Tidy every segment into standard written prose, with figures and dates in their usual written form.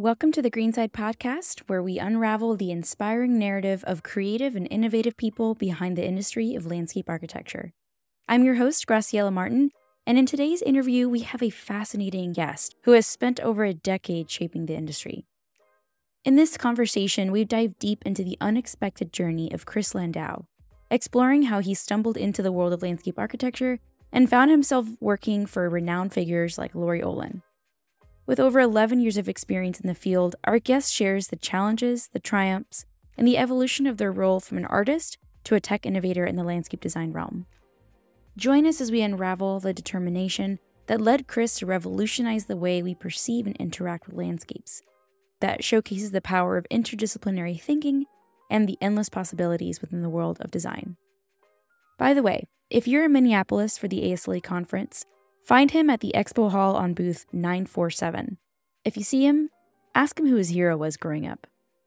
Welcome to the Greenside Podcast, where we unravel the inspiring narrative of creative and innovative people behind the industry of landscape architecture. I'm your host, Graciela Martin, and in today's interview, we have a fascinating guest who has spent over a decade shaping the industry. In this conversation, we dive deep into the unexpected journey of Chris Landau, exploring how he stumbled into the world of landscape architecture and found himself working for renowned figures like Laurie Olin. With over 11 years of experience in the field, our guest shares the challenges, the triumphs, and the evolution of their role from an artist to a tech innovator in the landscape design realm. Join us as we unravel the determination that led Chris to revolutionize the way we perceive and interact with landscapes, that showcases the power of interdisciplinary thinking and the endless possibilities within the world of design. By the way, if you're in Minneapolis for the ASLA conference, find him at the Expo Hall on booth 947. If you see him, ask him who his hero was growing up.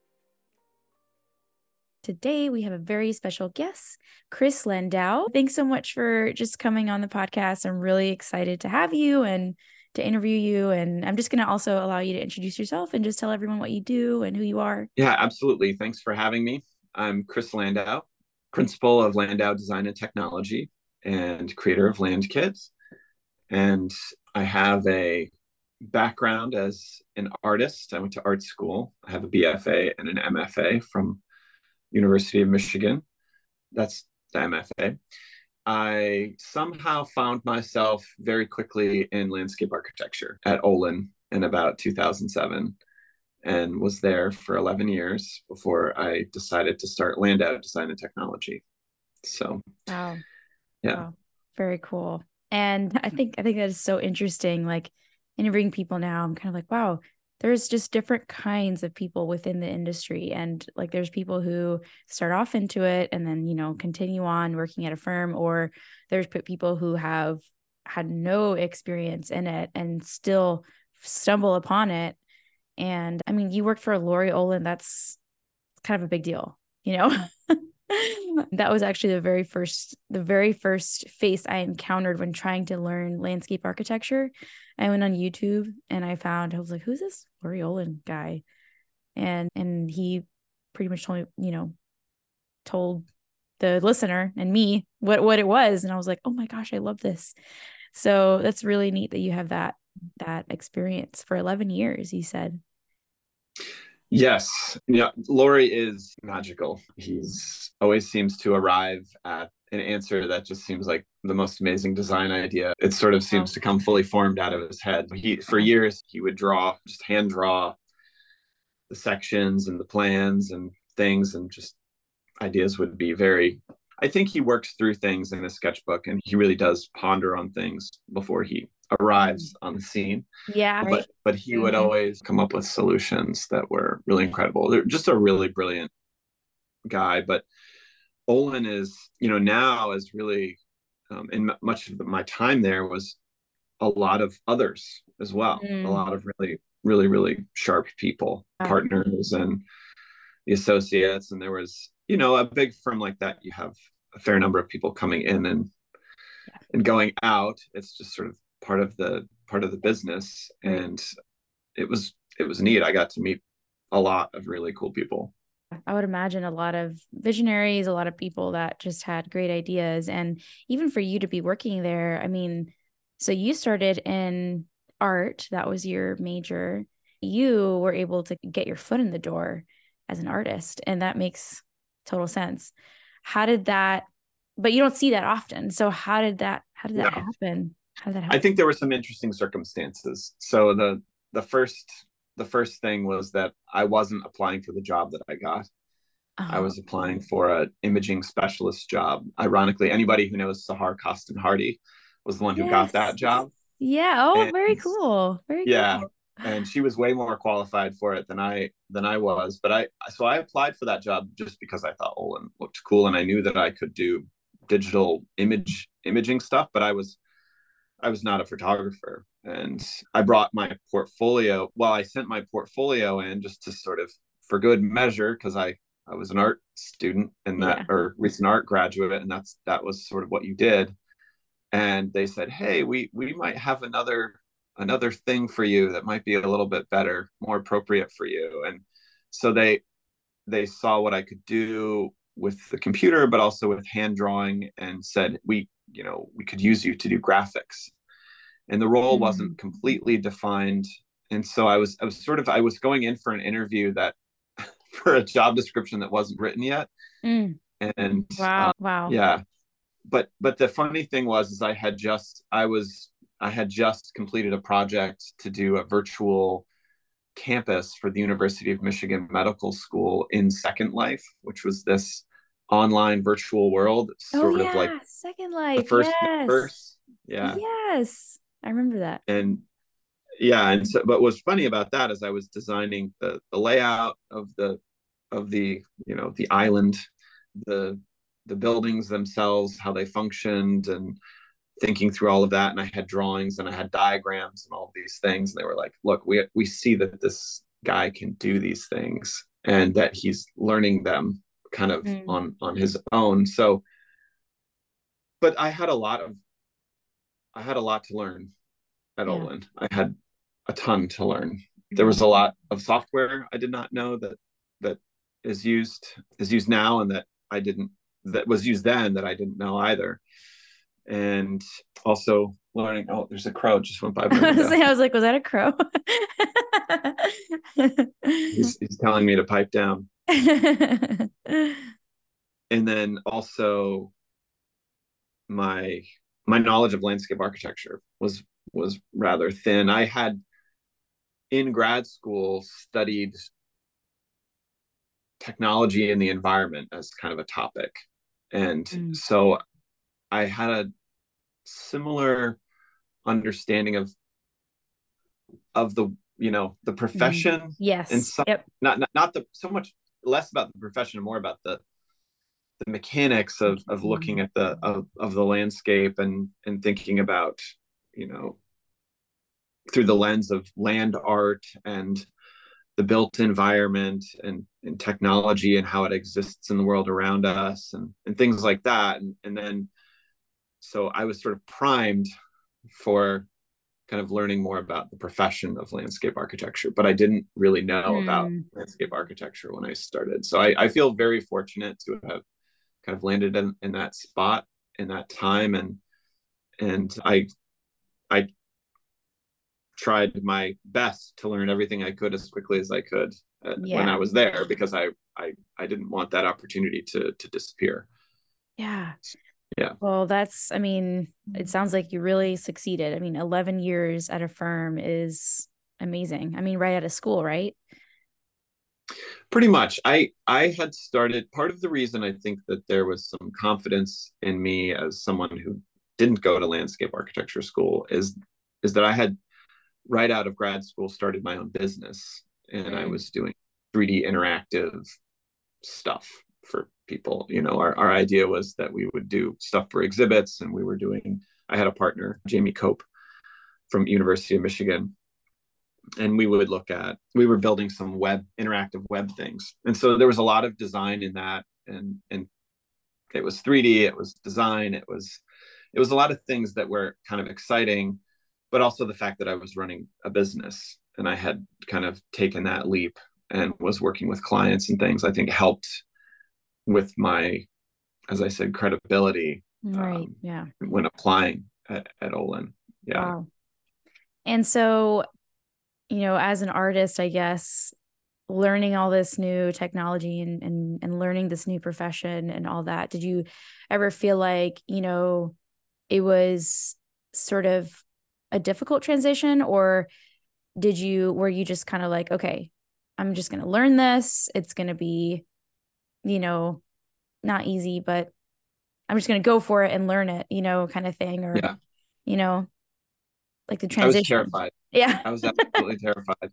Today, we have a very special guest, Chris Landau. Thanks so much for just coming on the podcast. I'm really excited to have you and to interview you. And I'm just going to also allow you to introduce yourself and just tell everyone what you do and who you are. Yeah, absolutely. Thanks for having me. I'm Chris Landau, principal of Landau Design and Technology and creator of LandKit. And I have a background as an artist. I went to art school. I have a BFA and an MFA from University of Michigan. That's the MFA. I somehow found myself very quickly in landscape architecture at Olin in about 2007 and was there for 11 years before I decided to start Landau Design and Technology. So, Wow. yeah. Wow. Very cool. And I think that is so interesting. Like interviewing people now, I'm kind of like, wow, there's just different kinds of people within the industry. And like there's people who start off into it and then, continue on working at a firm, or there's people who have had no experience in it and still stumble upon it. And I mean, you worked for Laurie Olin. That's kind of a big deal, That was actually the very first face I encountered when trying to learn landscape architecture. I went on YouTube and I was like, who's this Laurie Olin guy? And he pretty much told the listener and me what it was. And I was like, oh my gosh, I love this. So that's really neat that you have that experience for 11 years, you said. Yes. Yeah. Laurie is magical. He's always seems to arrive at an answer that just seems like the most amazing design idea. It sort of seems to come fully formed out of his head. For years, he would just hand draw the sections and the plans and things, and just ideas would be I think he works through things in a sketchbook and he really does ponder on things before he arrives on the scene. Yeah. Right. But he would always come up with solutions that were really incredible. They're just a really brilliant guy. But Olin is, now is really, in much of my time there was a lot of others as well. A lot of really, really, really sharp people, partners and the associates. And there was, a big firm like that, you have a fair number of people coming in and going out. It's just sort of part of the business. And it was neat. I got to meet a lot of really cool people. I would imagine a lot of visionaries, a lot of people that just had great ideas. And even for you to be working there, I mean, so you started in art, that was your major. You were able to get your foot in the door as an artist, and that makes total sense. But you don't see that often. So how did that happen? How did that happen? I think there were some interesting circumstances. So the first thing was that I wasn't applying for the job that I got. I was applying for an imaging specialist job. Ironically, anybody who knows Sahar Costin Hardy was the one who got that job. Yeah. Oh, very cool. Very cool. And she was way more qualified for it than I was. But I applied for that job just because I thought Olin looked cool and I knew that I could do digital imaging stuff, but I was not a photographer. And I brought my portfolio. Well, I sent my portfolio in just to sort of for good measure, because I was an art student and or recent art graduate, and that was sort of what you did. And they said, hey, we might have another another thing for you that might be a little bit better, more appropriate for you. And so they saw what I could do with the computer, but also with hand drawing, and said, we could use you to do graphics. And the role Mm. wasn't completely defined. And so I was going in for an interview that for a job description that wasn't written yet. Mm. And Wow. Wow. yeah, but the funny thing was, is I had just completed a project to do a virtual campus for the University of Michigan Medical School in Second Life, which was this online virtual world, Oh sort of like yeah, Second the Life. first Yes. metaverse. Yeah. Yes. I remember that. And yeah, and so but what's funny about that is I was designing the layout of the the island, the the buildings themselves, how they functioned, and thinking through all of that. And I had drawings and I had diagrams and all of these things. And they were like, look, we see that this guy can do these things and that he's learning them kind of Mm. on his own. So, but I had a lot to learn at Yeah. Olin. I had a ton to learn. There Mm. was a lot of software I did not know that is used now, and that was used then that I didn't know either. And also learning. Oh, there's a crow just went by my window. I was like, was that a crow? He's telling me to pipe down. And then also my my knowledge of landscape architecture was rather thin. I had in grad school studied technology and the environment as kind of a topic. And Mm. so I had a similar understanding of the the Mhm. profession, and Yes. some Yep. not the so much less about the profession and more about the mechanics of looking at of the landscape, and thinking about you know through the lens of land art and the built environment, and technology and how it exists in the world around us, and things like that. And then so I was sort of primed for kind of learning more about the profession of landscape architecture, but I didn't really know about Mm. landscape architecture when I started. So I feel very fortunate to have kind of landed in that spot in that time. And I tried my best to learn everything I could as quickly as I could when I Yeah. was there, because I didn't want that opportunity to disappear. Yeah. Yeah. Well, I mean, it sounds like you really succeeded. I mean, 11 years at a firm is amazing. I mean, right out of school, right? Pretty much. I had started, part of the reason I think that there was some confidence in me as someone who didn't go to landscape architecture school is that I had right out of grad school started my own business, and I Mm. was doing 3D interactive stuff for people. Our idea was that we would do stuff for exhibits, and I had a partner, Jamie Cope from University of Michigan, and we were building some interactive web things. And so there was a lot of design in that, and it was 3D, it was design, it was a lot of things that were kind of exciting, but also the fact that I was running a business and I had kind of taken that leap and was working with clients and things, I think helped with my, as I said, credibility Right. Yeah. when applying at Olin. Yeah. Wow. And so, as an artist, I guess learning all this new technology and learning this new profession and all that, did you ever feel like, it was sort of a difficult transition, or were you just kind of like, okay, I'm just going to learn this. It's going to be, you know, not easy, but I'm just going to go for it and learn it, kind of thing, or, Yeah. you know, like the I was transition. terrified. Yeah. I was absolutely terrified.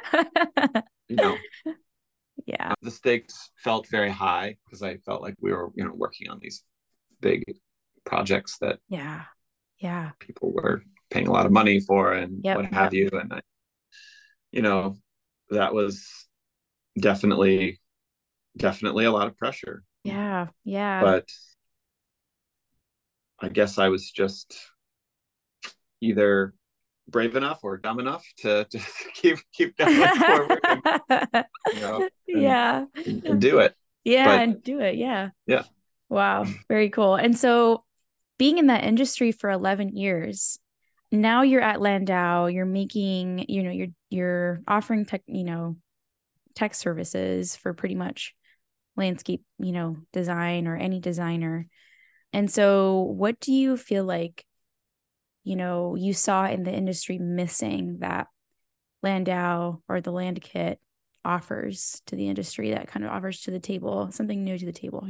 You know, Yeah. the stakes felt very high because I felt like we were, working on these big projects that Yeah. Yeah. people were paying a lot of money for and Yep. what Yep. have you. And you know, that was definitely, definitely a lot of pressure. Yeah. Yeah. But I guess I was just either brave enough or dumb enough to just keep going forward and, you know, and, Yeah. and do it. Yeah, But and do it. Yeah. yeah. Wow. Very cool. And so being in that industry for 11 years, now you're at Landau, you're making, you're offering tech, tech services for pretty much landscape, design or any designer. And so what do you feel like, you saw in the industry missing that Landau or the Land Kit offers to the industry, that kind of offers to the table, something new to the table,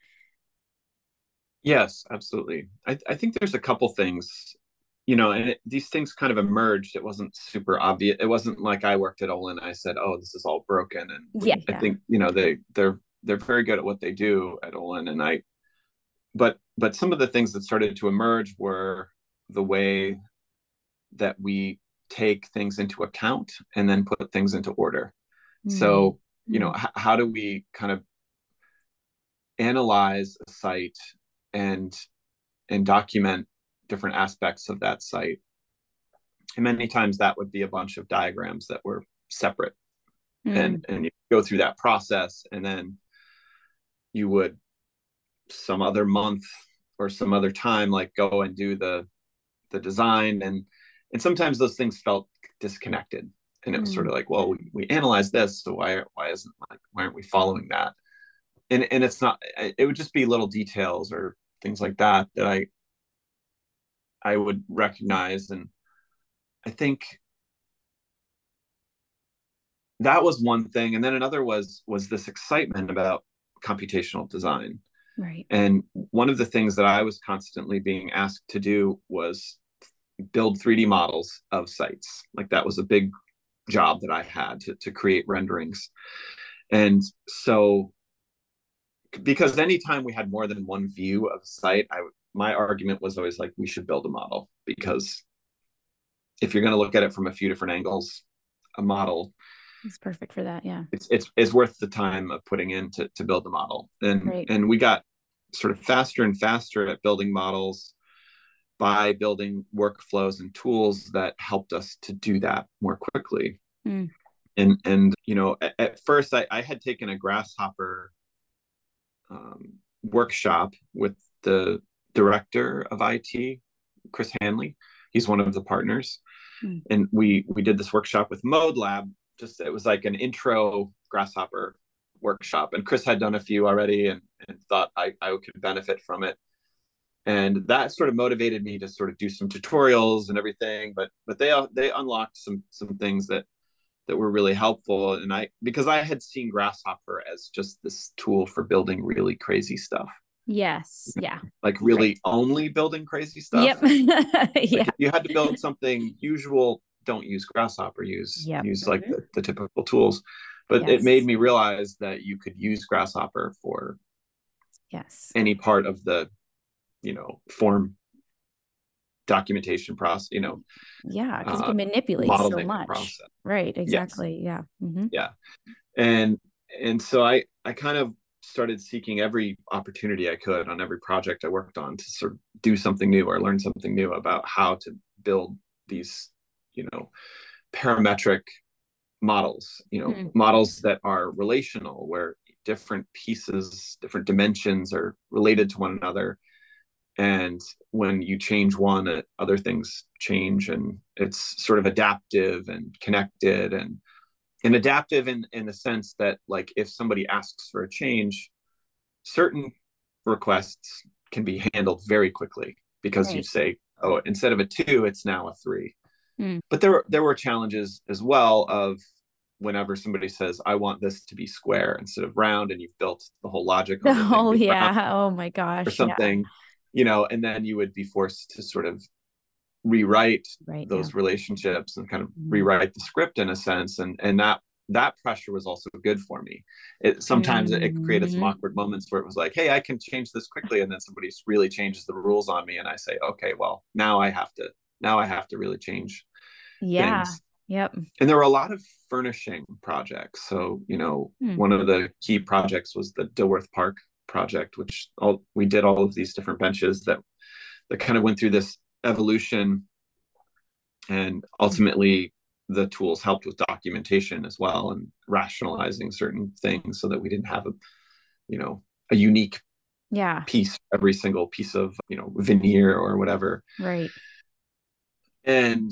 Yes, absolutely. I think there's a couple things, and these things kind of emerged. It wasn't super obvious. It wasn't like I worked at Olin and I said, "Oh, this is all broken." And Yeah, I yeah. think they're very good at what they do at Olin, and but some of the things that started to emerge were the way that we take things into account and then put things into order. Mm. So, how do we kind of analyze a site and document different aspects of that site? And many times that would be a bunch of diagrams that were separate, Mm. and you go through that process, and then you would some other month or some other time like go and do the design, and sometimes those things felt disconnected, and it was sort Mm. of like, well, we analyzed this, so why aren't we following that? And it's not, it would just be little details or things like that that I would recognize. And I think that was one thing, and then another was this excitement about computational design. Right. And one of the things that I was constantly being asked to do was build 3D models of sites. Like that was a big job that I had to create renderings. And so, because anytime we had more than one view of a site, my argument was always like, we should build a model, because if you're going to look at it from a few different angles, a model, It's perfect for that. Yeah. it's worth the time of putting in to build the model. And Right. and we got sort of faster and faster at building models by building workflows and tools that helped us to do that more quickly. Mm. And at first I had taken a Grasshopper workshop with the director of IT, Chris Hanley. He's one of the partners, Mm. and we did this workshop with Mode Lab. Just it was like an intro Grasshopper workshop, and Chris had done a few already, and thought I could benefit from it, and that sort of motivated me to sort of do some tutorials and everything. But they unlocked some things that were really helpful. And because I had seen Grasshopper as just this tool for building really crazy stuff. Yes. Yeah. Like Right. really only building crazy stuff. Yep. Like Yeah. if you had to build something usual, don't use Grasshopper, Yep. use like Mhm. the typical tools. But it made Yes. me realize that you could use Grasshopper for Yes. any part of the, form documentation process, Yeah, because you can manipulate model so making much. process. Right. Yes. Exactly. Yeah. Hmm. Yeah. And so I kind of started seeking every opportunity I could on every project I worked on to sort of do something new or learn something new about how to build these, parametric models, Mm. models that are relational, where different pieces, different dimensions are related to one another. And when you change one, other things change, and it's sort of adaptive and connected, and adaptive in the sense that, like, if somebody asks for a change, certain requests can be handled very quickly because you Right. say, oh, instead of a 2, it's now a 3. Mm. But there were challenges as well of whenever somebody says, I want this to be square instead of round, and you've built the whole logic on the thing Oh, being round yeah. Oh, my or gosh. Yeah. something, and then you would be forced to sort of rewrite Right. Yeah. those relationships and kind of Mhm. rewrite the script in a sense. And that pressure was also good for me. Sometimes it created some Mhm. awkward moments where it was like, hey, I can change this quickly, and then somebody really changes the rules on me, and I say, okay, well, now I have to really change Yeah. things. Yep. And there were a lot of furnishing projects. So Mm. one of the key projects was the Dilworth Park project, which we did all of these different benches that kind of went through this evolution And ultimately, the tools helped with documentation as well and rationalizing certain things so that we didn't have a unique Yeah. piece, every single piece of, veneer or whatever. Right. And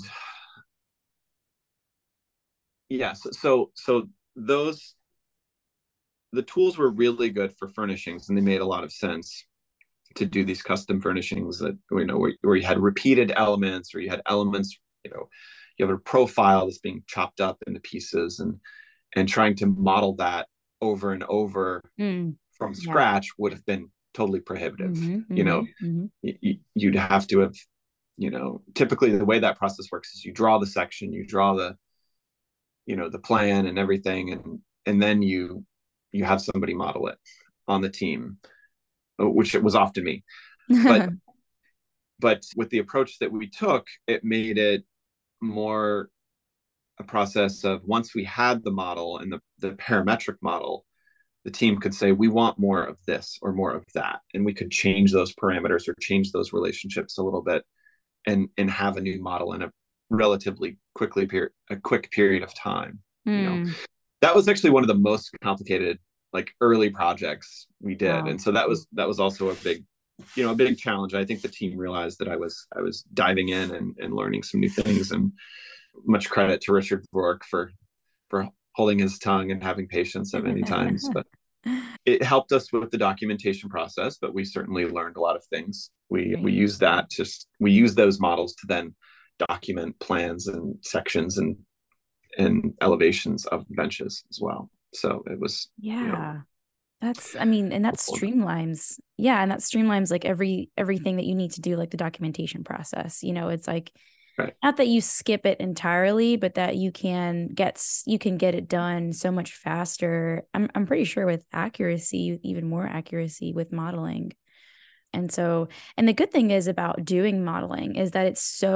yeah, so those the tools were really good for furnishings, and they made a lot of sense to do these custom furnishings that where you had repeated elements, or you had elements, you have a profile that's being chopped up into pieces, and trying to model that over and over from Yeah. scratch would have been totally prohibitive. You'd have to have, typically the way that process works is you draw the section, you draw the plan and everything, and then you have somebody model it on the team, which it was often me. But but with the approach that we took, it made it more a process of, once we had the model and the parametric model, the team could say, we want more of this or more of that, and we could change those parameters or change those relationships a little bit, and have a new model in a relatively quick period of time. That was actually one of the most complicated, like, early projects we did. Wow. And so that was also a big challenge. I think the team realized that I was diving in and learning some new things, and much credit to Richard Vork for holding his tongue and having patience at many times. But it helped us with the documentation process, but we certainly learned a lot of things. We use those models to then document plans and sections and elevations of the benches as well. So it was, that streamlines. Yeah. And that streamlines like everything that you need to do, like the documentation process. It's like, right. Not that you skip it entirely, but that you can get it done so much faster. I'm pretty sure with accuracy, even more accuracy with modeling. And the good thing is about doing modeling is that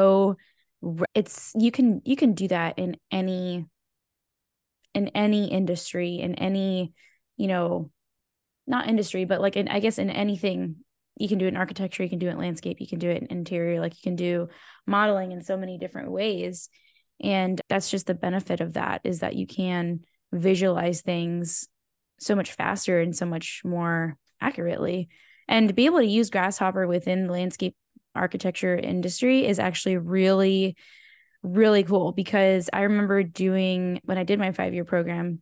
you can do that in any industry, in any, not industry, but like I guess in anything. You can do it in architecture, you can do it in landscape, you can do it in interior, like you can do modeling in so many different ways. And that's just the benefit of that, is that you can visualize things so much faster and so much more accurately. And to be able to use Grasshopper within the landscape architecture industry is actually really, really cool, because I remember when I did my 5-year program,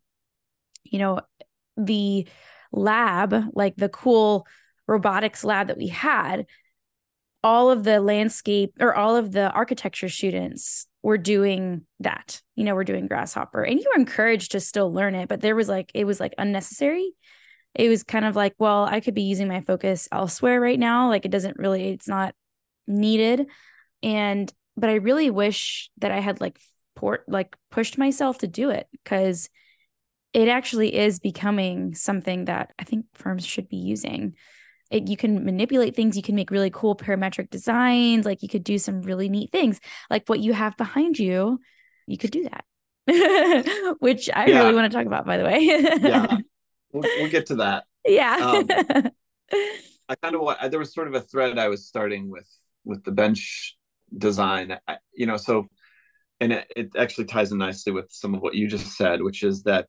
the lab, like the cool robotics lab that we had, all of the landscape or all of the architecture students were doing that. We're doing Grasshopper, and you were encouraged to still learn it, but it was like unnecessary. It was kind of like, well, I could be using my focus elsewhere right now. Like it's not needed. But I really wish that I had pushed myself to do it, because it actually is becoming something that I think firms should be using. You can manipulate things. You can make really cool parametric designs. Like you could do some really neat things, like what you have behind you. You could do that, which I really want to talk about, by the way. Yeah, we'll get to that. Yeah. I kind of there was sort of a thread I was starting with the bench design, and it actually ties in nicely with some of what you just said, which is that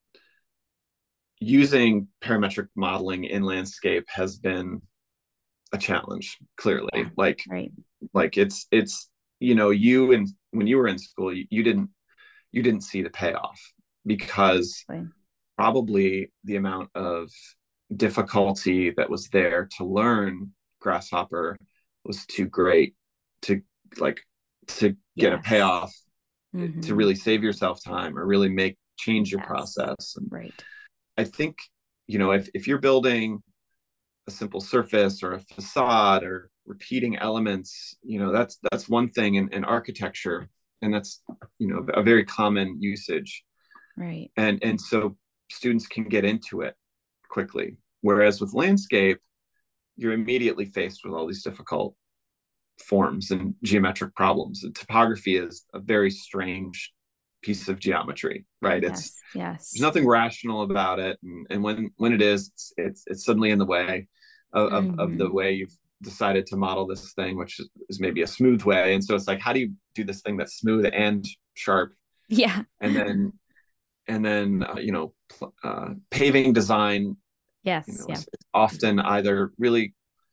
using parametric modeling in landscape has been a challenge, clearly. Yeah, like it's when you were in school, you didn't see the payoff, because probably the amount of difficulty that was there to learn Grasshopper was too great to get a payoff, to really save yourself time or really change your process. And right. I think, if you're building a simple surface or a facade or repeating elements, that's one thing in architecture, and that's, a very common usage. Right. And so students can get into it quickly. Whereas with landscape, you're immediately faced with all these difficult forms and geometric problems. And topography is a very strange piece of geometry, right? Yes. There's nothing rational about it, and when it is, it's suddenly in the way of the way decided to model this thing, which is maybe a smooth way. And so it's like, how do you do this thing that's smooth and sharp? Yeah. And then paving design, Yes. Yeah. is often either really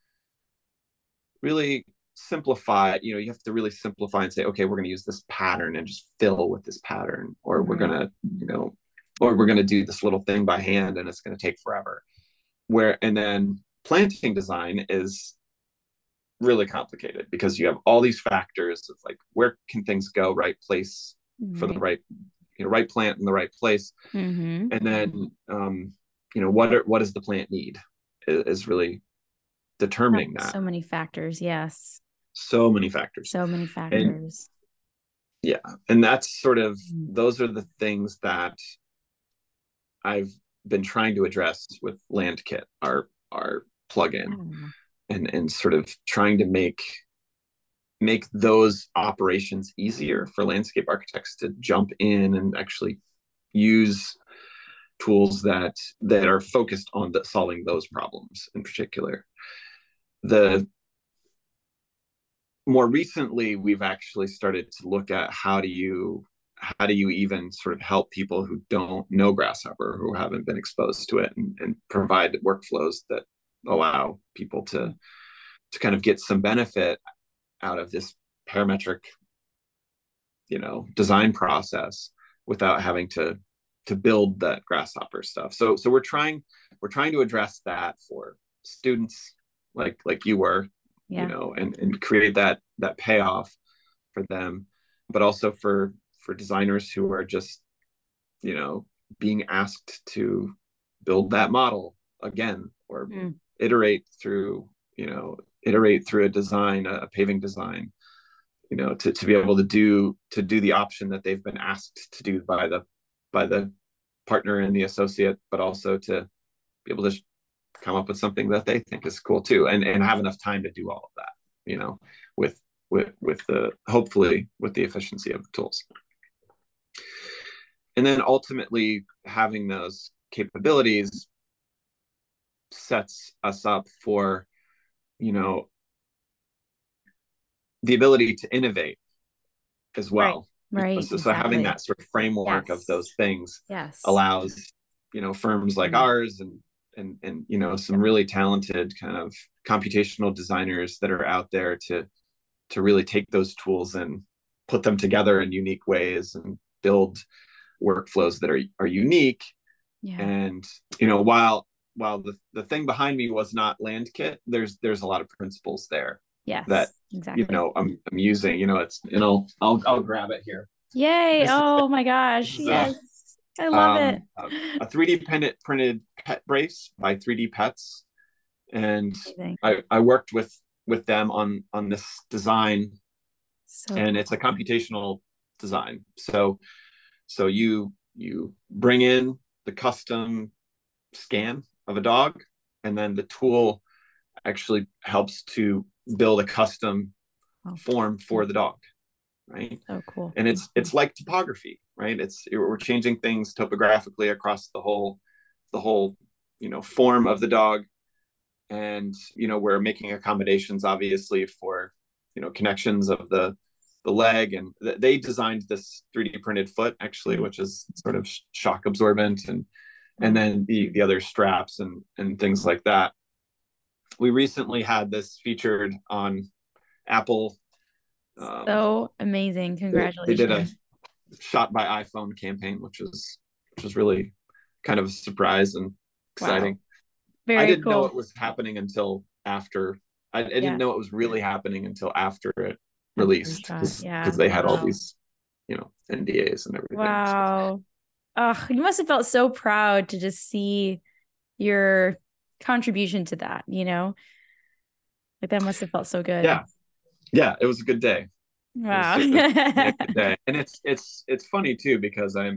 really simplify. You have to really simplify and say, okay, we're going to use this pattern and just fill with this pattern, or we're going to or we're going to do this little thing by hand and it's going to take forever. And then planting design is really complicated because you have all these factors of like, where can things go, right place for the right plant in the right place. Mm-hmm. And then what does the plant need is really determining that. So many factors. Yes. So many factors. And yeah, and that's sort of, those are the things that I've been trying to address with LandKit, our plugin, and sort of trying to make those operations easier for landscape architects to jump in and actually use tools that are focused on solving those problems in particular. More recently, we've actually started to look at how do you even sort of help people who don't know Grasshopper, who haven't been exposed to it, and provide workflows that allow people to kind of get some benefit out of this parametric, design process without having to build that Grasshopper stuff. So we're trying to address that for students like you were, and create that payoff for them, but also for designers who are just, being asked to build that model again, or iterate through a design, a paving design, to be able to do the option that they've been asked to do by the partner and the associate, but also to be able to come up with something that they think is cool too, and have enough time to do all of that, with the, hopefully with the efficiency of the tools. And then ultimately having those capabilities sets us up for, the ability to innovate as well. Right. So having that sort of framework of those things allows, firms like ours and some really talented kind of computational designers that are out there to really take those tools and put them together in unique ways and build workflows that are unique. And while the thing behind me was not LandKit, there's a lot of principles there that I'm using. I'll grab it here. Yay! Oh my gosh! Yes, I love it. A 3D printed pet brace by 3D Pets, and I worked with them on this design, and it's a computational design. So you bring in the custom scan of a dog, and then the tool actually helps to build a custom form for the dog, right? Oh, cool. And it's like topography, right? We're changing things topographically across the whole form of the dog, and we're making accommodations obviously for connections of the leg, and they designed this 3D printed foot actually, which is sort of shock absorbent, and then the other straps and things like that. We recently had this featured on Apple. So amazing! Congratulations! They did a Shot by iPhone campaign, which was really kind of a surprise and exciting. Wow. I didn't know it was happening until after. I didn't know it was really happening until after it released, because they had all these, NDAs and everything. Wow. Oh, you must have felt so proud to just see your contribution to that, like that must have felt so good. Yeah, it was a good day. Wow. A good day. And it's funny too, because I'm,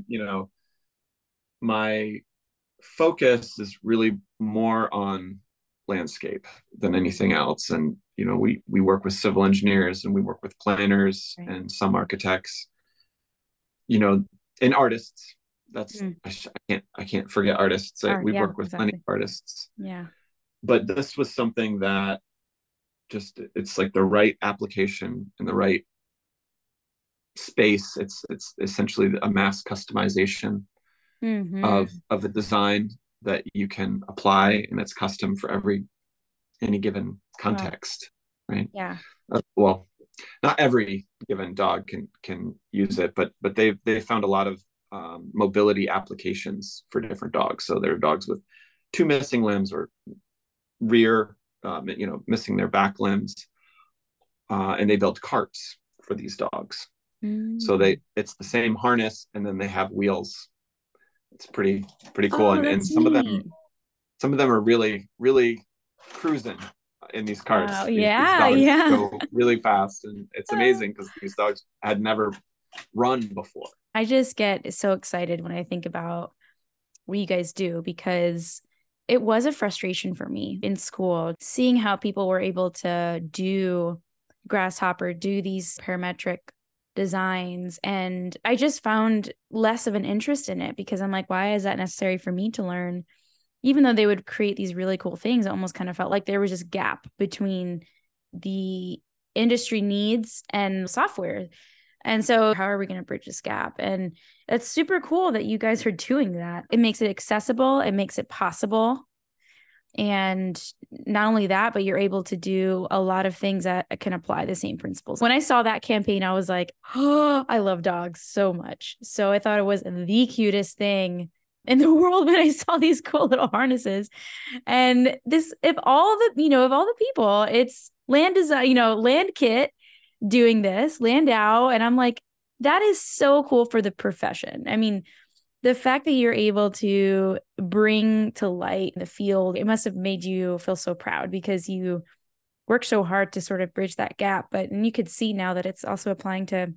my focus is really more on landscape than anything else. And we work with civil engineers, and we work with planners, and some architects, and artists. That's I can't forget artists. We work with plenty of artists. Yeah. But this was something that just, it's like the right application in the right space. It's essentially a mass customization of a design that you can apply, and it's custom for any given Wow. context, right? Yeah. Well, not every given dog can use it, but they found a lot of mobility applications for different dogs. So there are dogs with two missing limbs or rear, missing their back limbs, and they built carts for these dogs. So Mm. it's the same harness, and then they have wheels. It's pretty cool, Oh, and that's neat. some of them are really really cruising in these Wow. carts. These Yeah. dogs Yeah. go really fast, and it's amazing because these dogs had never run before. I just get so excited when I think about what you guys do because it was a frustration for me in school seeing how people were able to do Grasshopper, do these parametric designs. And I just found less of an interest in it because I'm like, why is that necessary for me to learn? Even though they would create these really cool things, it almost kind of felt like there was just gap between the industry needs and software. And so, how are we going to bridge this gap? And it's super cool that you guys are doing that. It makes it accessible, it makes it possible. And not only that, but you're able to do a lot of things that can apply the same principles. When I saw that campaign, I was like, oh, I love dogs so much. So I thought it was the cutest thing in the world when I saw these cool little harnesses. And this, if all the people, it's Land Design, Land Kit doing this, Landau. And I'm like, that is so cool for the profession. I mean, the fact that you're able to bring to light the field, it must have made you feel so proud because you worked so hard to sort of bridge that gap. But and you could see now that it's also applying to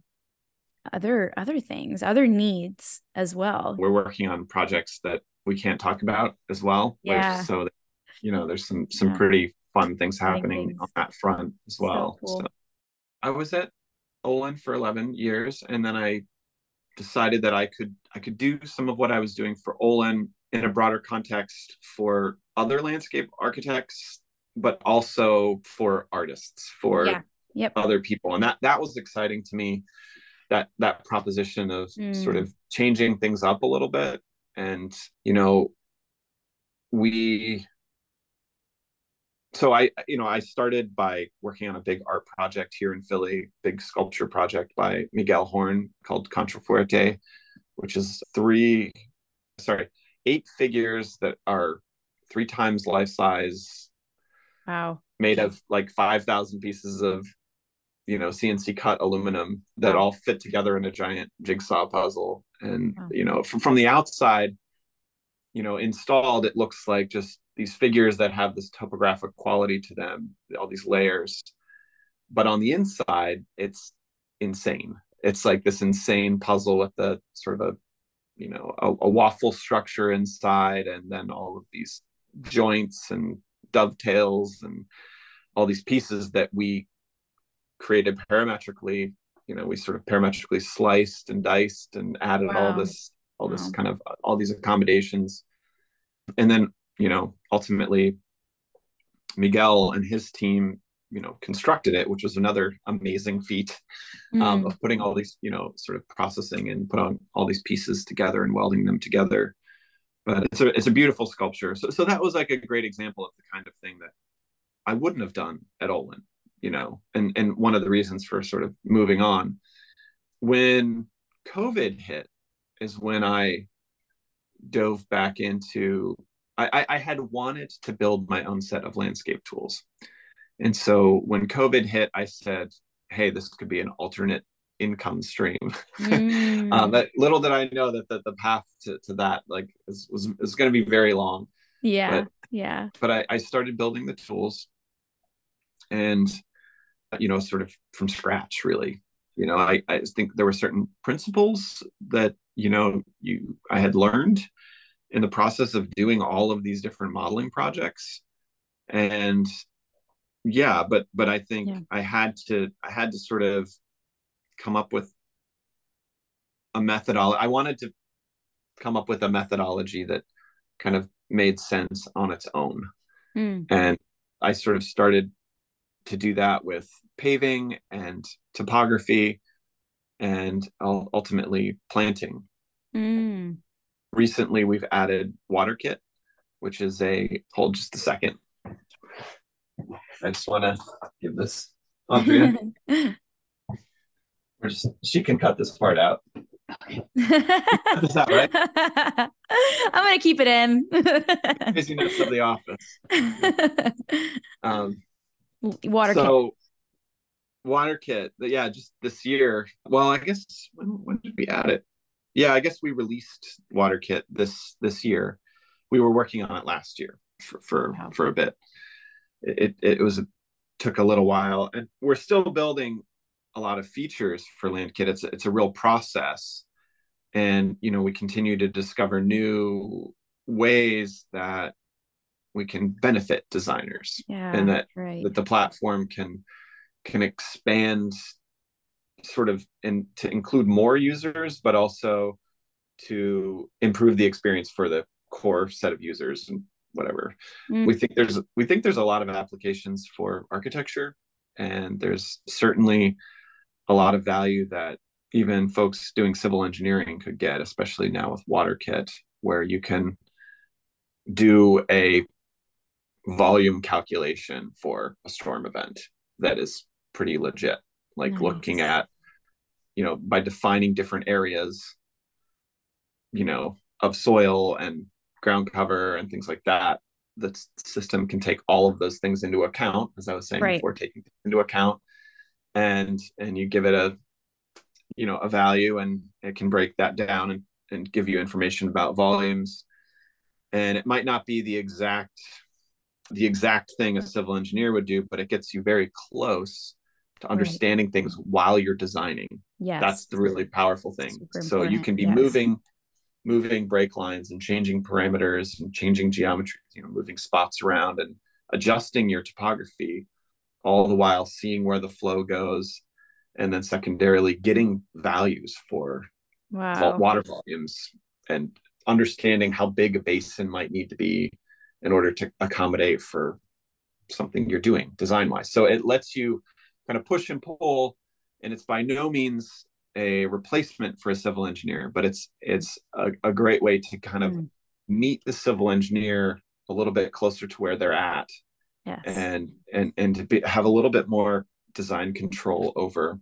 other things, other needs as well. We're working on projects that we can't talk about as well. Yeah. So there's some Yeah. pretty fun things Exciting happening on things. that front as So well. So cool. I was at Olin for 11 years, and then I decided that I could do some of what I was doing for Olin in a broader context for other landscape architects, but also for artists, Yeah. for Yep. other people. And that was exciting to me, that proposition of sort of changing things up a little bit. And we so I started by working on a big art project here in Philly, big sculpture project by Miguel Horn called Contrafuerte, which is 8 figures that are 3 times life size, Wow. made of like 5,000 pieces of CNC cut aluminum that Wow. all fit together in a giant jigsaw puzzle. And Wow. from the outside, installed, it looks like just these figures that have this topographic quality to them, all these layers. But on the inside, it's insane. It's like this insane puzzle with the sort of a waffle structure inside, and then all of these joints and dovetails and all these pieces that we created parametrically. We sort of parametrically sliced and diced and added Wow. all this Wow. kind of all these accommodations. And then ultimately Miguel and his team constructed it, which was another amazing feat, of putting all these sort of processing and put on all these pieces together and welding them together. But it's a beautiful sculpture. So that was like a great example of the kind of thing that I wouldn't have done at Olin, and one of the reasons for sort of moving on. When COVID hit is when I dove back into, I had wanted to build my own set of landscape tools. And so when COVID hit, I said, hey, this could be an alternate income stream. But little did I know that the path to that like is going to be very long. Yeah. But Yeah. I started building the tools, and sort of from scratch, really. I think there were certain principles that I had learned in the process of doing all of these different modeling projects. And yeah, but I think Yeah. I had to sort of come up with a methodology. I wanted to come up with a methodology that kind of made sense on its own. Mm. And I sort of started to do that with paving and topography and ultimately planting. Mm. Recently, we've added WaterKit, which is hold just a second. I just want to give this, Andrea. She can cut this part out. Cut this out, right? I'm going to keep it in. Craziness of the office. WaterKit. So WaterKit, yeah, just this year. Well, I guess when did we add it? Yeah, I guess we released WaterKit this year. We were working on it last year for a bit. It took a little while, and we're still building a lot of features for LandKit. It's a real process, and we continue to discover new ways that we can benefit designers, and that the platform can expand sort of to include more users, but also to improve the experience for the core set of users and whatever. We think there's a lot of applications for architecture, and there's certainly a lot of value that even folks doing civil engineering could get, especially now with WaterKit, where you can do a volume calculation for a storm event that is pretty legit. Like looking at, by defining different areas, of soil and ground cover and things like that, the system can take all of those things into account, as I was saying before, taking into account, and you give it a value, and it can break that down and give you information about volumes. And it might not be the exact thing a civil engineer would do, but it gets you very close to understanding things while you're designing. Yes. That's the really powerful thing. So you can be moving brake lines and changing parameters and changing geometry, moving spots around and adjusting your topography, all the while seeing where the flow goes, and then secondarily getting values for water volumes and understanding how big a basin might need to be in order to accommodate for something you're doing design-wise. So it lets you kind of push and pull, and it's by no means a replacement for a civil engineer, but it's a great way to kind of meet the civil engineer a little bit closer to where they're at. Yes. And to have a little bit more design control over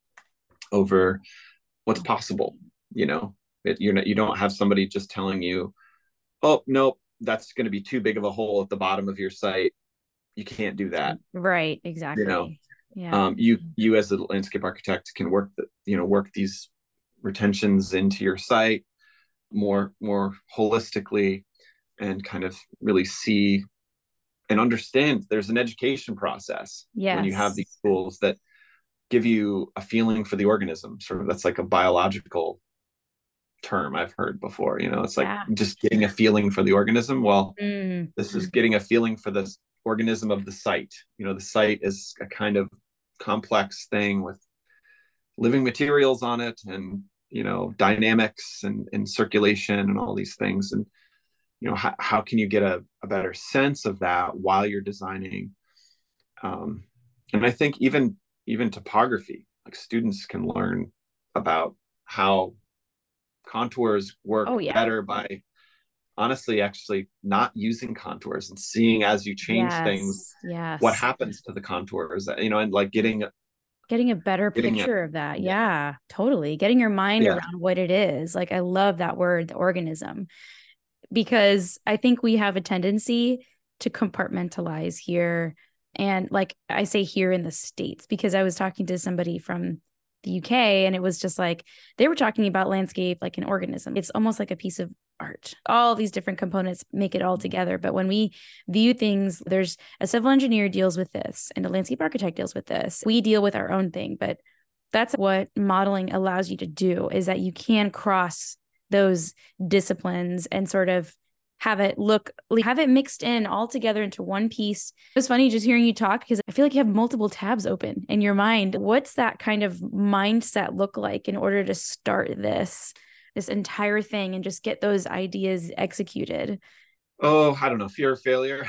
what's possible. You don't have somebody just telling you, oh, nope, that's going to be too big of a hole at the bottom of your site. You can't do that. Right. Exactly. Yeah. You as a landscape architect can work these retentions into your site more holistically, and kind of really see and understand there's an education process. Yes. When you have these tools that give you a feeling for the organism, sort of, that's like a biological term I've heard before. It's like just getting a feeling for the organism. Well, this is getting a feeling for the organism of the site. The site is a kind of complex thing with living materials on it, and dynamics and circulation and all these things. And how can you get a better sense of that while you're designing? And I think even topography, like students can learn about how contours work better by honestly actually not using contours and seeing as you change things what happens to the contours, and like getting a better picture of that. Yeah, totally. Getting your mind around what it is. Like, I love that word, the organism, because I think we have a tendency to compartmentalize here. And like I say, here in the States, because I was talking to somebody from the UK, and it was just like, they were talking about landscape like an organism. It's almost like a piece of art. All these different components make it all together. But when we view things, there's a civil engineer deals with this, and a landscape architect deals with this. We deal with our own thing, but that's what modeling allows you to do, is that you can cross those disciplines and sort of have it mixed in all together into one piece. It was funny just hearing you talk, because I feel like you have multiple tabs open in your mind. What's that kind of mindset look like in order to start this entire thing and just get those ideas executed? Oh, I don't know, fear of failure.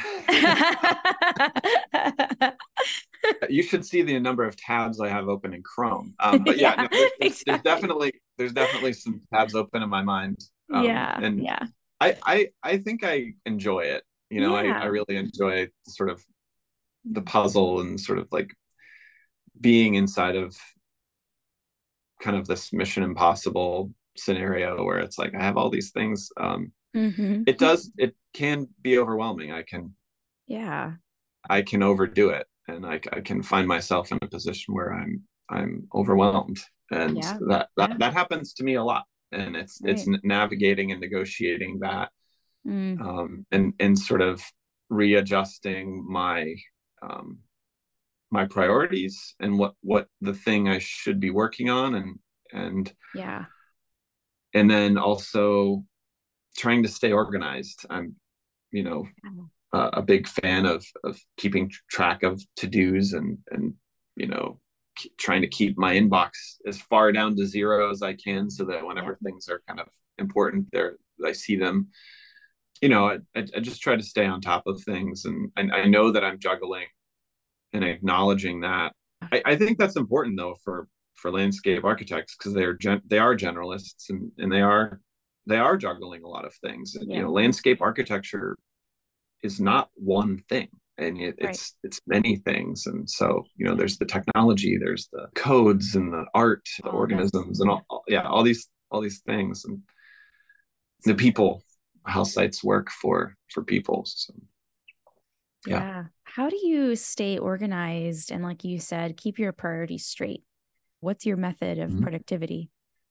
You should see the number of tabs I have open in Chrome. But yeah, Yeah, no, exactly. there's definitely some tabs open in my mind. Yeah, And yeah, I think I enjoy it. I yeah, really enjoy sort of the puzzle and sort of like being inside of kind of this Mission Impossible scenario where it's like I have all these things. hmm It can be overwhelming. yeah, I can overdo it, and I can find myself in a position where I'm overwhelmed, and yeah, that yeah, that happens to me a lot. And it's right. navigating and negotiating that, Mm, and sort of readjusting um, my priorities and what the thing I should be working on, and yeah, and then also trying to stay organized. I'm you know a big fan of keeping track of to dos, and you know trying to keep my inbox as far down to zero as I can, so that yeah, whenever things are kind of important, there I see them. I just try to stay on top of things, and I know that I'm juggling and acknowledging that. I think that's important though for landscape architects, because they are generalists, and they are juggling a lot of things. yeah, Landscape architecture is not one thing, and right. it's many things. And so there's the technology, there's the codes and the art, the All of it. organisms, and yeah, all these things, and the people, how sites work for people. So yeah. Yeah. How do you stay organized and, like you said, keep your priorities straight? What's your method of Mhm. productivity?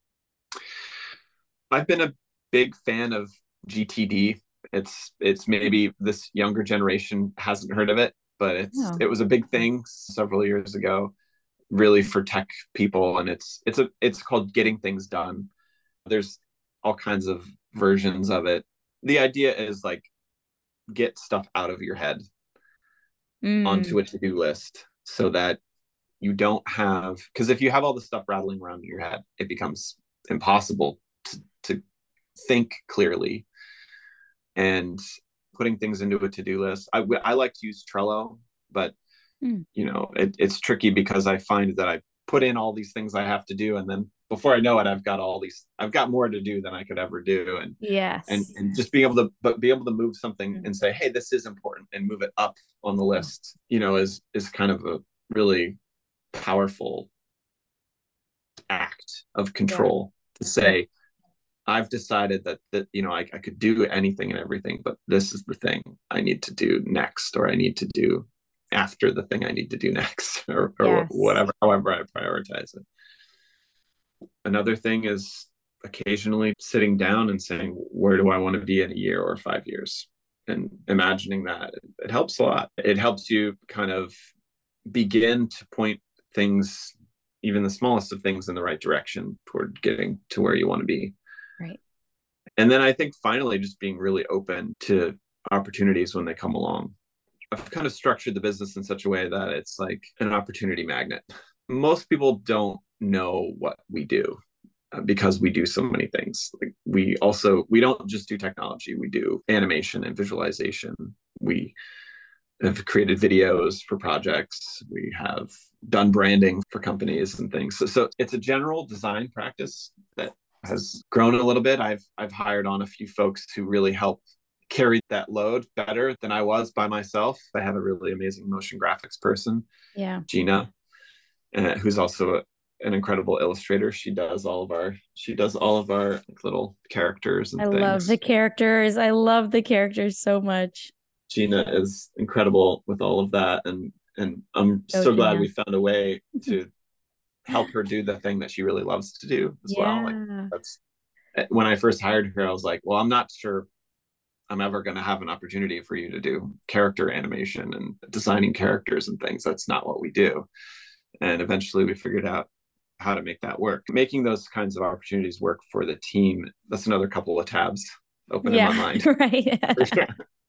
I've been a big fan of GTD. It's maybe this younger generation hasn't heard of it, but No. it was a big thing several years ago, really, for tech people. And it's called Getting Things Done. There's all kinds of versions of it. The idea is like, get stuff out of your head Mm, onto a to-do list, so that you don't have, because if you have all the stuff rattling around in your head, it becomes impossible to think clearly. And putting things into a to-do list, I like to use Trello, but mm. it's tricky, because I find that I put in all these things I have to do, and then before I know it, I've got more to do than I could ever do. and and Yes. and just be able to move something Mm. and say, hey, this is important, and move it up on the list, is kind of a really powerful act of Yeah. control, to Yeah. say, I've decided that I could do anything and everything, but this is the thing I need to do next, or I need to do after the thing I need to do next, or Yes. whatever, however I prioritize it. Another thing is occasionally sitting down and saying, where do I want to be in a year or 5 years? And imagining that, it helps a lot. It helps you kind of begin to point things, even the smallest of things, in the right direction toward getting to where you want to be. Right. And then I think finally, just being really open to opportunities when they come along. I've kind of structured the business in such a way that it's like an opportunity magnet. Most people don't know what we do, because we do so many things. Like, we don't just do technology, we do animation and visualization. We have created videos for projects. We have done branding for companies and things. So it's a general design practice that has grown a little bit. I've hired on a few folks to really help carry that load better than I was by myself. I have a really amazing motion graphics person, Yeah. Gina, who's also an incredible illustrator. She does all of our like, little characters I and love the things. characters. I love the characters so much. Gina is incredible with all of that, and I'm So so glad Gina. we found a way to help her do the thing that she really loves to do as well. Like, Yeah. that's when I first hired her, I was like, well, I'm not sure I'm ever going to have an opportunity for you to do character animation and designing characters and things. That's not what we do. And eventually we figured out how to make that work. Making those kinds of opportunities work for the team, that's another couple of tabs open in my Yeah. mind. Right. For sure.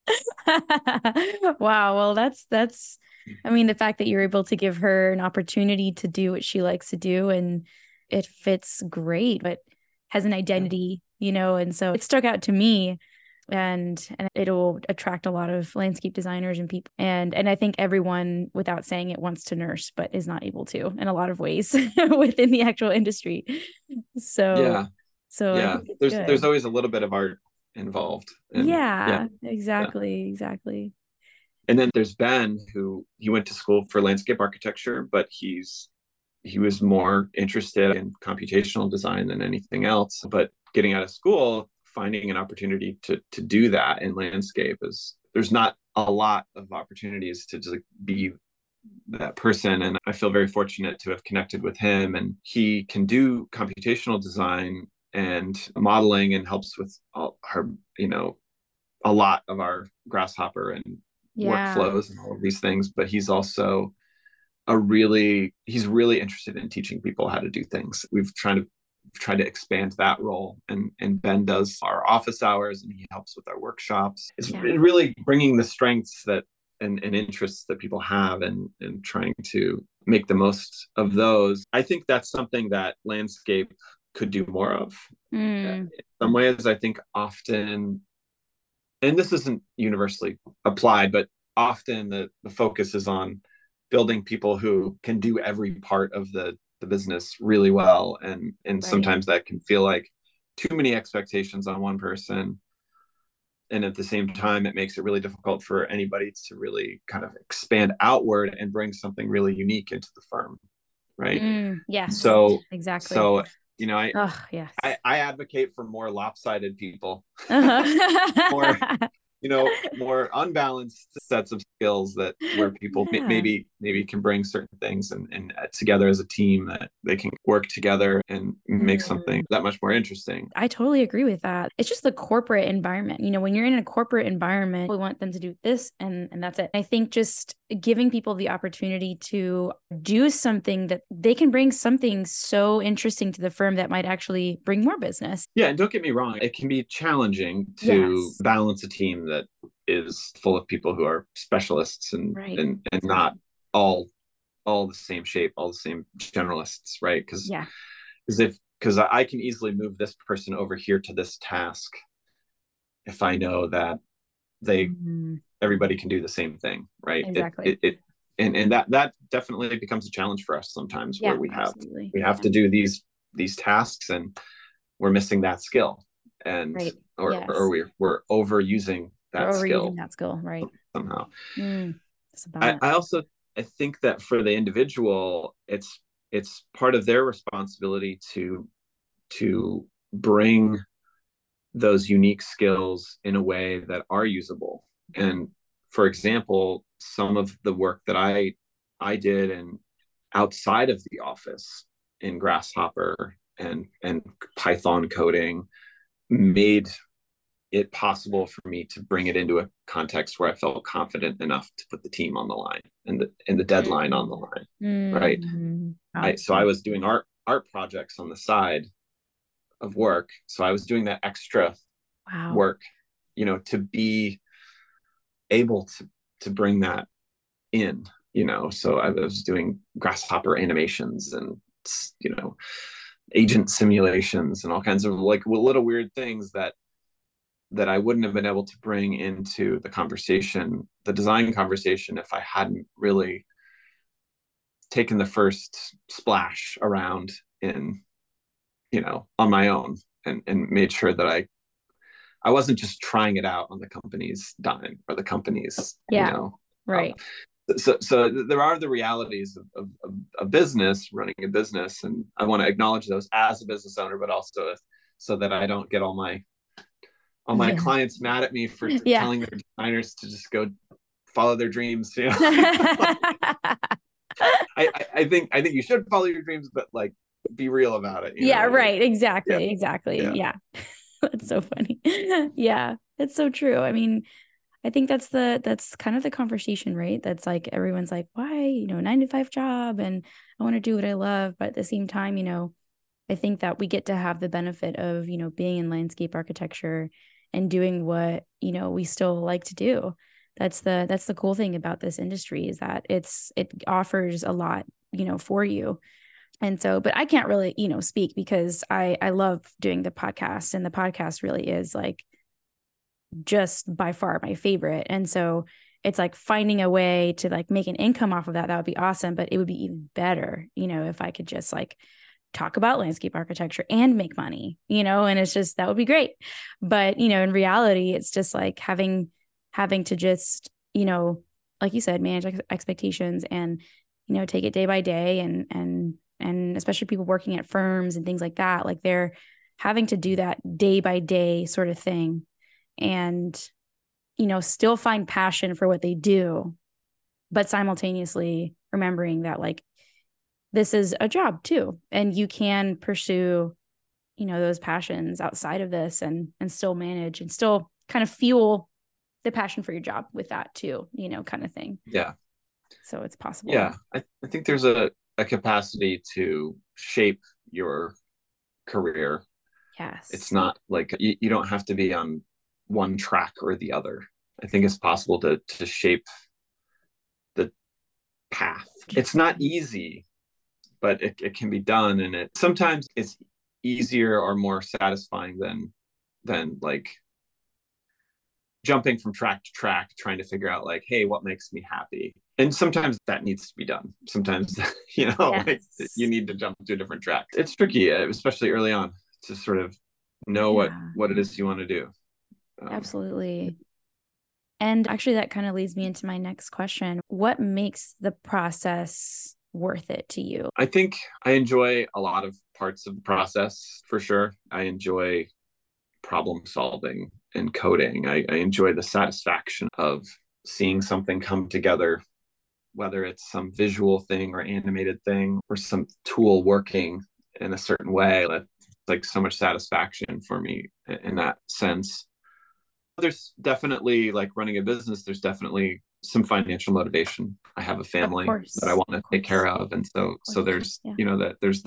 Wow. Well, I mean, the fact that you're able to give her an opportunity to do what she likes to do and it fits great, but has an Yeah. identity, and so it stuck out to me and it'll attract a lot of landscape designers and people. And I think everyone, without saying it, wants to nurse, but is not able to in a lot of ways within the actual industry. So, Yeah. so I Yeah. think it's There's good. always a little bit of art involved. And yeah. Yeah, Yeah. exactly. And then there's Ben, who he went to school for landscape architecture, but he was more interested in computational design than anything else. But getting out of school, finding an opportunity to do that in landscape is there's not a lot of opportunities to just be that person. And I feel very fortunate to have connected with him. And he can do computational design and modeling and helps with all our, a lot of our grasshopper and Yeah. workflows and all of these things. But he's also he's really interested in teaching people how to do things. We've tried to expand that role, and Ben does our office hours and he helps with our workshops. It's really bringing the strengths that and interests that people have and trying to make the most of those. I think that's something that landscape could do more of. In some ways, I think often, and this isn't universally applied, but often the focus is on building people who can do every part of the business really well. And sometimes that can feel like too many expectations on one person. And at the same time, it makes it really difficult for anybody to really kind of expand outward and bring something really unique into the firm. Right. Yes. So, exactly. So, yes. I advocate for more lopsided people, more, Uh-huh. more unbalanced sets of skills that where people maybe can bring certain things and together as a team that they can work together and make something that much more interesting. I totally agree with that. It's just the corporate environment. When you're in a corporate environment, we want them to do this and that's it. I think just giving people the opportunity to do something that they can bring something so interesting to the firm that might actually bring more business. Yeah, and don't get me wrong, it can be challenging to balance a team that is full of people who are specialists and not all the same shape, all the same generalists, right? Because I can easily move this person over here to this task if I know that everybody can do the same thing, right? Exactly. And that definitely becomes a challenge for us sometimes, where we have to do these tasks and we're missing that skill, and or we're overusing that skill, right? Somehow. I think that for the individual, it's part of their responsibility to bring those unique skills in a way that are usable. And for example, some of the work that I did and outside of the office in Grasshopper and Python coding made it possible for me to bring it into a context where I felt confident enough to put the team on the line and the deadline on the line. Right. So I was doing art projects on the side of work. So I was doing that extra work, to be able to bring that in, so I was doing Grasshopper animations and, agent simulations and all kinds of like little weird things that I wouldn't have been able to bring into the design conversation, if I hadn't really taken the first splash around on my own and made sure that I wasn't just trying it out on the company's dime or the company's, right. So there are the realities of a business, running a business, and I want to acknowledge those as a business owner, but also so that I don't get all my clients mad at me for telling their designers to just go follow their dreams. I think you should follow your dreams, but like be real about it. Right. Exactly. Yeah. That's so funny. Yeah, it's so true. I mean, I think that's kind of the conversation, right? That's like, everyone's like, why, 9-to-5 job and I want to do what I love. But at the same time, I think that we get to have the benefit of, being in landscape architecture and doing what, we still like to do. That's the cool thing about this industry, is that it offers a lot, for you. And so, but I can't really, speak because I love doing the podcast, and the podcast really is like just by far my favorite. And so it's like finding a way to like make an income off of that. That would be awesome. But it would be even better, if I could just like talk about landscape architecture and make money, and it's just, that would be great. But, in reality, it's just like having to just, like you said, manage expectations and, take it day by day, and especially people working at firms and things like that, like they're having to do that day by day sort of thing. And, still find passion for what they do, but simultaneously remembering that like this is a job too, and you can pursue, those passions outside of this, and still manage and still kind of fuel the passion for your job with that too, kind of thing. Yeah. So it's possible. Yeah. I think there's a capacity to shape your career. Yes. It's not like you don't have to be on one track or the other. I think it's possible to shape the path. It's not easy, but it can be done. And sometimes it's easier or more satisfying than like jumping from track to track, trying to figure out like, hey, what makes me happy? And sometimes that needs to be done. Sometimes, yes. Like you need to jump to a different track. It's tricky, especially early on, to sort of know what it is you want to do. Absolutely. And actually, that kind of leads me into my next question. What makes the process worth it to you? I think I enjoy a lot of parts of the process, for sure. I enjoy problem solving and coding. I enjoy the satisfaction of seeing something come together, whether it's some visual thing or animated thing or some tool working in a certain way. That's like so much satisfaction for me in that sense. There's definitely, like running a business, there's definitely some financial motivation. I have a family that I want to take care of. And so there's, that there's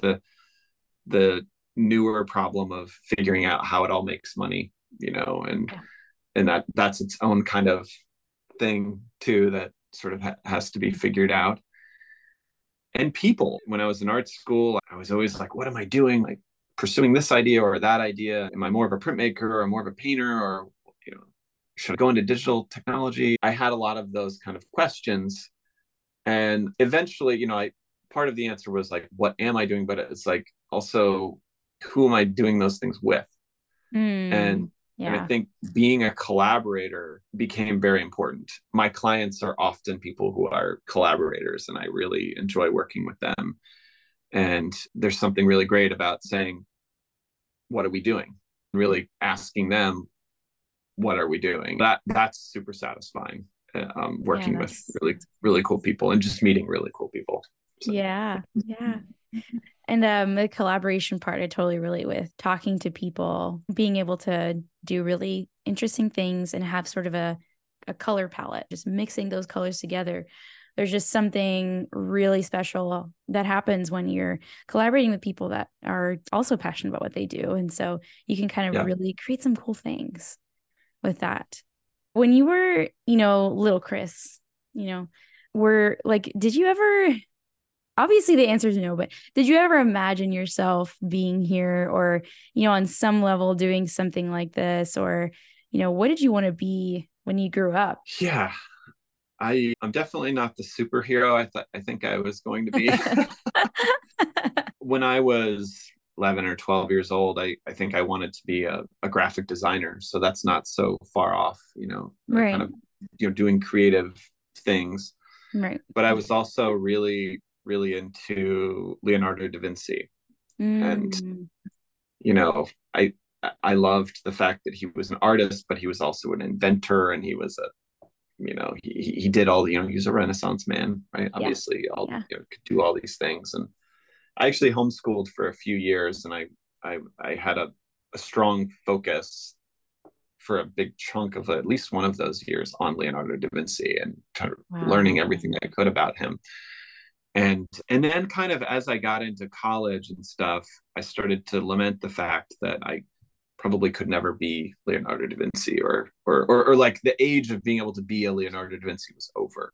the newer problem of figuring out how it all makes money, and that's its own kind of thing too, that sort of has to be figured out. And people, when I was in art school, I was always like, what am I doing? Like pursuing this idea or that idea? Am I more of a printmaker or more of a painter, or, should I go into digital technology? I had a lot of those kind of questions. And eventually, part of the answer was like, what am I doing? But it's like, also, who am I doing those things with? And I think being a collaborator became very important. My clients are often people who are collaborators, and I really enjoy working with them. And there's something really great about saying, what are we doing? Really asking them, what are we doing? That's super satisfying. Working with really, really cool people and just meeting really cool people. So. Yeah. And the collaboration part, I totally relate with. Talking to people, being able to do really interesting things and have sort of a color palette, just mixing those colors together. There's just something really special that happens when you're collaborating with people that are also passionate about what they do. And so you can kind of really create some cool things with that. When you were, little Chris, did you ever, obviously the answer is no, but did you ever imagine yourself being here or, on some level doing something like this? Or, what did you want to be when you grew up? Yeah, I'm definitely not the superhero I think I was going to be. When I was 11 or 12 years old, I think I wanted to be a graphic designer. So that's not so far off, right. kind of, doing creative things. Right. But I was also really, really into Leonardo da Vinci. And, I loved the fact that he was an artist, but he was also an inventor, and he was he did all the, he was a Renaissance man, right? Obviously, could do all these things. And I actually homeschooled for a few years, and I had a strong focus for a big chunk of at least one of those years on Leonardo da Vinci and kind of learning everything I could about him. And then kind of as I got into college and stuff, I started to lament the fact that I probably could never be Leonardo da Vinci, or like the age of being able to be a Leonardo da Vinci was over.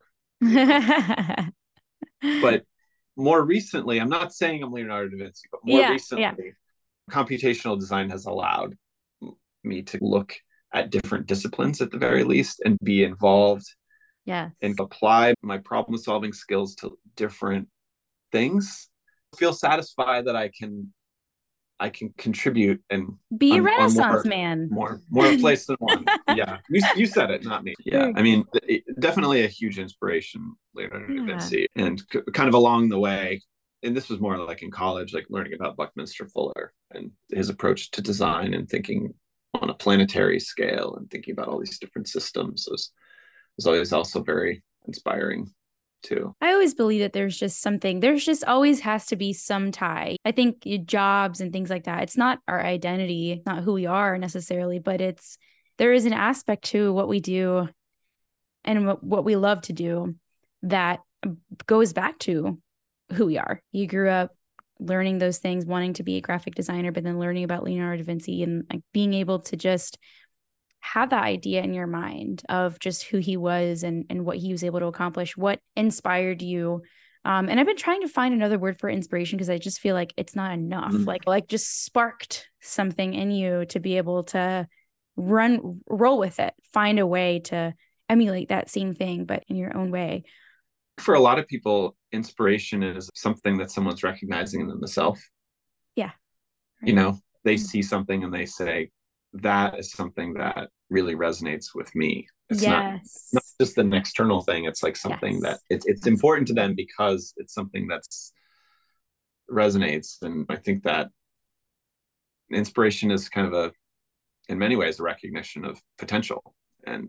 But more recently, I'm not saying I'm Leonardo da Vinci, but more recently, computational design has allowed me to look at different disciplines at the very least and be involved Yes. and apply my problem solving skills to different things. I feel satisfied that I can contribute and Be a on Renaissance man. more place than one. Yeah, you said it, not me. Yeah, I mean, definitely a huge inspiration, Leonardo da Vinci, and kind of along the way. And this was more like in college, like learning about Buckminster Fuller and his approach to design and thinking on a planetary scale and thinking about all these different systems was always also very inspiring too. I always believe that there's just always has to be some tie. I think jobs and things like that, it's not our identity, not who we are necessarily, but there is an aspect to what we do and what we love to do that goes back to who we are. You grew up learning those things, wanting to be a graphic designer, but then learning about Leonardo da Vinci and like being able to just have that idea in your mind of just who he was and what he was able to accomplish, what inspired you. And I've been trying to find another word for inspiration because I just feel like it's not enough. Like just sparked something in you to be able to roll with it, find a way to emulate that same thing, but in your own way. For a lot of people, inspiration is something that someone's recognizing in themselves. Yeah. Right. You know, they see something and they say, that is something that really resonates with me. It's not just an external thing. It's like something that it's important to them because it's something that's resonates. And I think that inspiration is kind of in many ways, a recognition of potential and,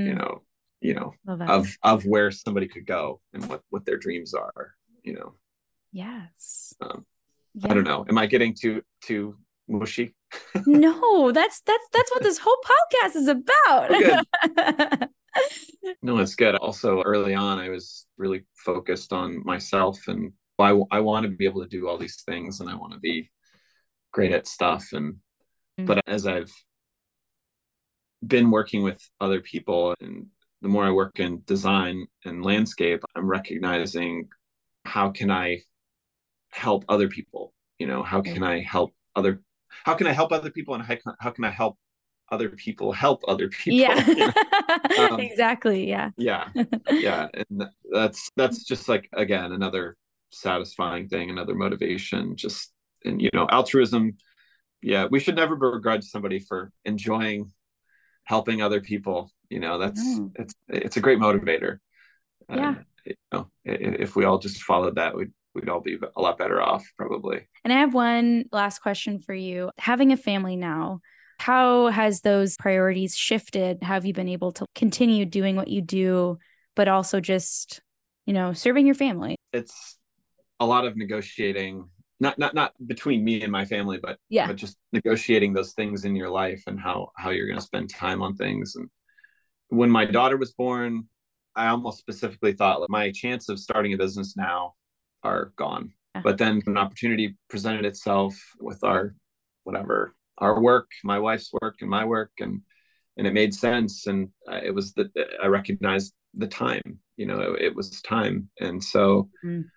of where somebody could go and what their dreams are, Yes. I don't know. Am I getting too mushy? No, that's what this whole podcast is about. Good. No, it's good. Also, early on, I was really focused on myself, and I want to be able to do all these things, and I want to be great at stuff. But as I've been working with other people, and the more I work in design and landscape, I'm recognizing how can I help other people? How can I help other people, and how can I help other people help other people? Yeah. Exactly. Yeah. Yeah. And that's just like, again, another satisfying thing, another motivation, and altruism. Yeah, we should never begrudge somebody for enjoying helping other people. It's a great motivator. Yeah. If we all just followed that, we'd all be a lot better off, probably. And I have one last question for you. Having a family now, how has those priorities shifted? Have you been able to continue doing what you do, but also just, serving your family? It's a lot of negotiating, not between me and my family, but just negotiating those things in your life and how you're going to spend time on things. And when my daughter was born, I almost specifically thought like, my chance of starting a business now are gone. But then an opportunity presented itself with our work, my wife's work and my work, and it made sense. And it was that I recognized the time, it was time. And so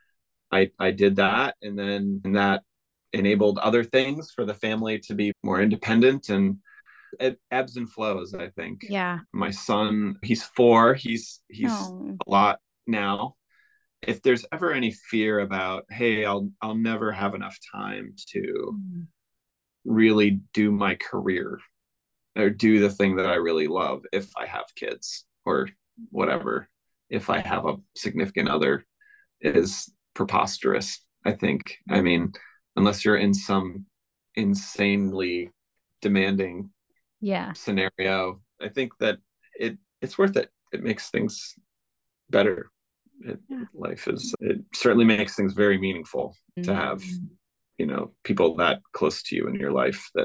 I did that. And then that enabled other things for the family to be more independent, and it ebbs and flows, I think. Yeah. My son, he's 4. He's a lot now. If there's ever any fear about, hey, I'll never have enough time to really do my career or do the thing that I really love if I have kids or whatever, if I have a significant other, is preposterous, I think. I mean, unless you're in some insanely demanding scenario, I think that it's worth it. It makes things better. Life it certainly makes things very meaningful to have people that close to you in your life. That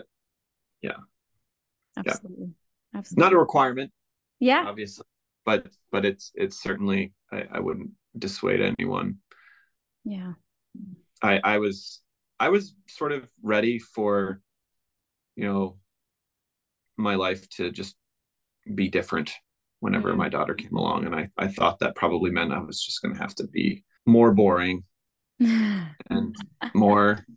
Absolutely. Not a requirement, obviously, but it's certainly, I wouldn't dissuade anyone. I was sort of ready for my life to just be different whenever my daughter came along. And I thought that probably meant I was just going to have to be more boring and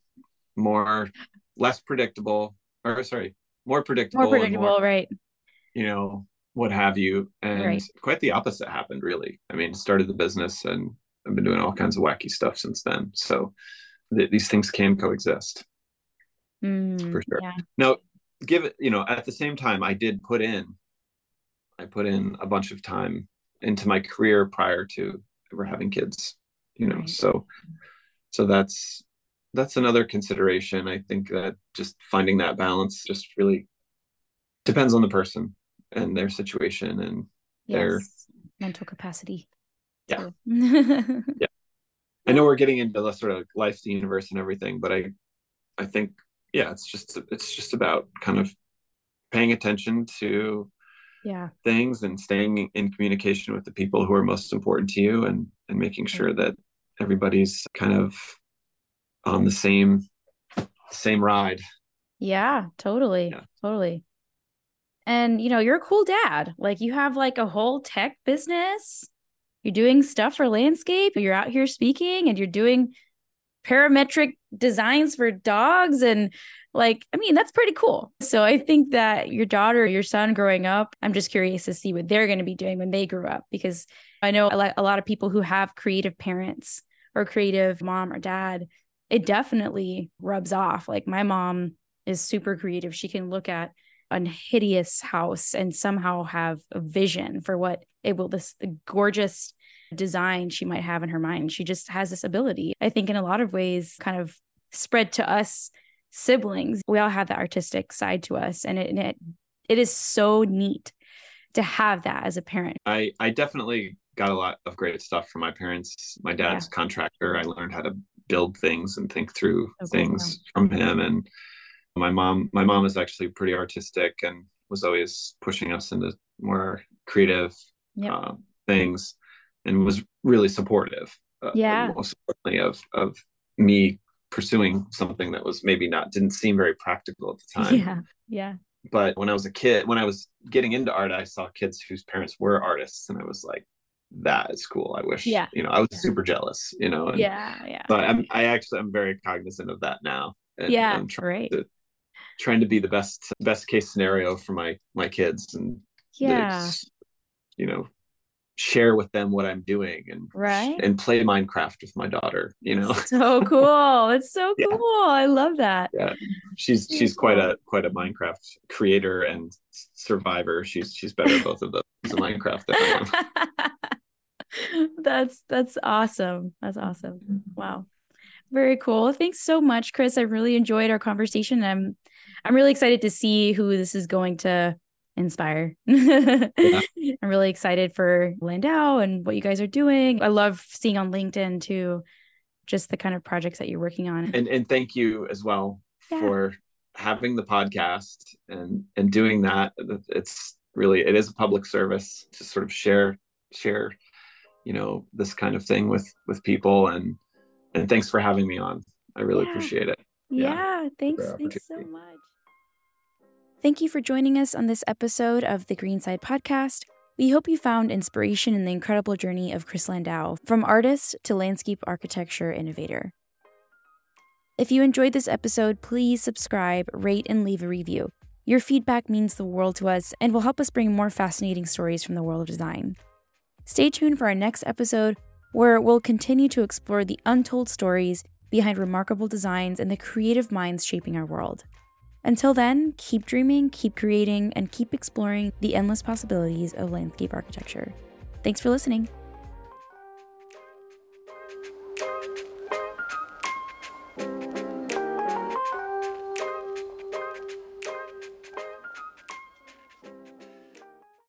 less predictable, or sorry, more predictable. Right. what have you. And Right. quite the opposite happened, really. I mean, started the business and I've been doing all kinds of wacky stuff since then. So these things can coexist for sure. Yeah. Now, give it, at the same time, I put in a bunch of time into my career prior to ever having kids, Right. so that's another consideration. I think that just finding that balance just really depends on the person and their situation and their, Yes. Mental capacity yeah, too. yeah. I know we're getting into the sort of life, the universe and everything, but I think, yeah, it's just about kind of paying attention to Yeah. things and staying in communication with the people who are most important to you, and making Right. sure that everybody's kind of on the same ride. Yeah, totally. Yeah. Totally. And you're a cool dad. Like you have like a whole tech business. You're doing stuff for landscape. You're out here speaking and you're doing parametric designs for dogs. And like, I mean, that's pretty cool. So I think that your daughter, your son growing up, I'm just curious to see what they're going to be doing when they grew up, because I know a lot of people who have creative parents or creative mom or dad, it definitely rubs off. Like my mom is super creative. She can look at a hideous house and somehow have a vision for what it will, this gorgeous design she might have in her mind. She just has this ability, I think, in a lot of ways, kind of spread to us siblings. We all have that artistic side to us. And it is so neat to have that as a parent. I definitely got a lot of great stuff from my parents. My Yeah. dad's a contractor. I learned how to build things and think through So cool. things from him. And my mom is actually pretty artistic and was always pushing us into more creative Yep. things, and was really supportive, Yeah. most importantly, of me pursuing something that was maybe didn't seem very practical at the time. Yeah. Yeah. But when I was a kid, when I was getting into art, I saw kids whose parents were artists, and I was like, that is cool. I wish, Yeah. I was super jealous, and Yeah. Yeah. but I'm very cognizant of that now, and Yeah. I'm Right. trying to be the best case scenario for my kids, and Yeah. you know share with them what I'm doing, Right. and play Minecraft with my daughter. So cool. It's so Yeah, cool. I love that. yeah. She's quite Cool. a Minecraft creator and survivor. She's better at both of those in Minecraft than I am. That's awesome. That's awesome. Wow. Very cool. Thanks so much, Chris. I really enjoyed our conversation. I'm really excited to see who this is going to inspire. Yeah. I'm really excited for Landau and what you guys are doing. I love seeing on LinkedIn too, just the kind of projects that you're working on. And thank you as well for having the podcast and doing that. It is a public service to sort of share this kind of thing with people, and thanks for having me on. I really appreciate it. Yeah, thanks so much. Thank you for joining us on this episode of the Greenside Podcast. We hope you found inspiration in the incredible journey of Chris Landau, from artist to landscape architecture innovator. If you enjoyed this episode, please subscribe, rate, and leave a review. Your feedback means the world to us and will help us bring more fascinating stories from the world of design. Stay tuned for our next episode, where we'll continue to explore the untold stories behind remarkable designs and the creative minds shaping our world. Until then, keep dreaming, keep creating, and keep exploring the endless possibilities of landscape architecture. Thanks for listening.